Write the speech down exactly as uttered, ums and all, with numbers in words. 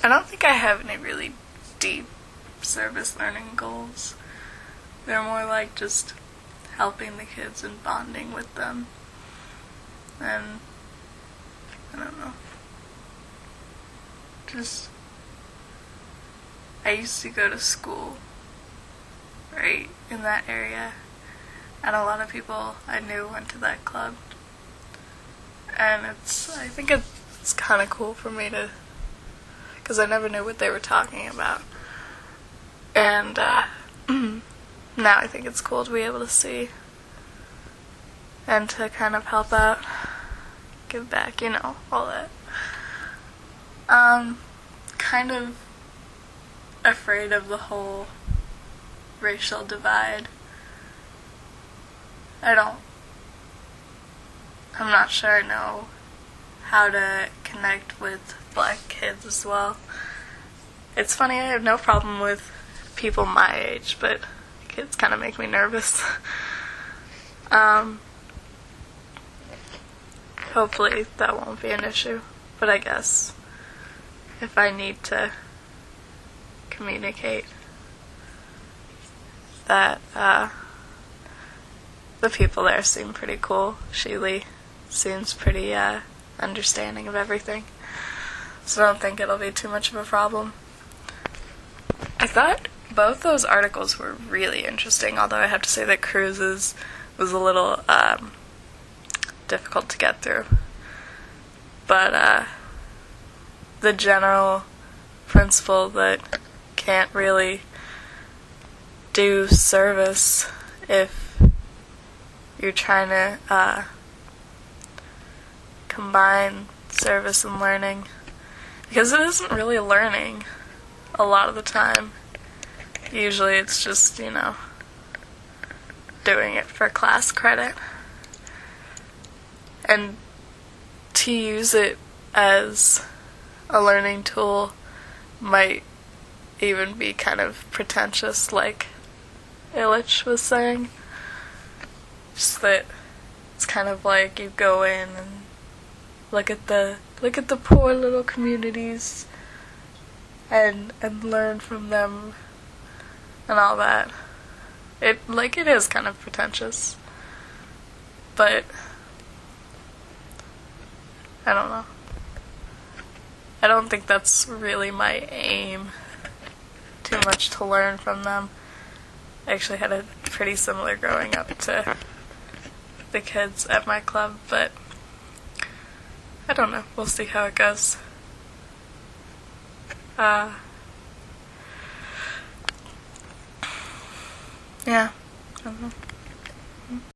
I don't think I have any really deep service learning goals. They're more like just helping the kids and bonding with them. And I don't know. Just I used to go to school right in that area, and a lot of people I knew went to that club. And it's I think it's kind of cool for me to, because I never knew what they were talking about. And uh, now I think it's cool to be able to see and to kind of help out, give back, you know, all that. Um, kind of afraid of the whole racial divide. I don't, I'm not sure I know how to connect with black kids as well. It's funny, I have no problem with people my age, but kids kind of make me nervous. um, hopefully that won't be an issue, but I guess if I need to communicate that, uh, the people there seem pretty cool. Sheely seems pretty, uh, understanding of everything, so I don't think it'll be too much of a problem. I thought both those articles were really interesting, although I have to say that Cruz's was a little, um, difficult to get through. But, uh, the general principle that can't really do service if you're trying to, uh, combine service and learning, because it isn't really learning a lot of the time. Usually it's just, you know, doing it for class credit. And to use it as a learning tool might even be kind of pretentious, like Illich was saying. Just that it's kind of like you go in and look at the look at the poor little communities and and learn from them and all that. It like it is kind of pretentious, but I don't know. I don't think that's really my aim. Too much to learn from them. I actually had a pretty similar growing up to the kids at my club, but I don't know. We'll see how it goes. Uh, yeah. I don't know.